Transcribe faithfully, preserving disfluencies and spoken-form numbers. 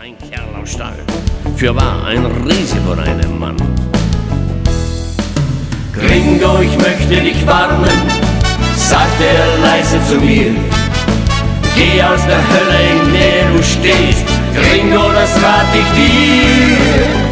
Ein Kerl aus Stahl, fürwahr ein Riese von einem Mann. Gringo, ich möchte dich warnen, sagte er leise zu mir. Geh aus der Hölle, in der du stehst, Gringo, das rat ich dir.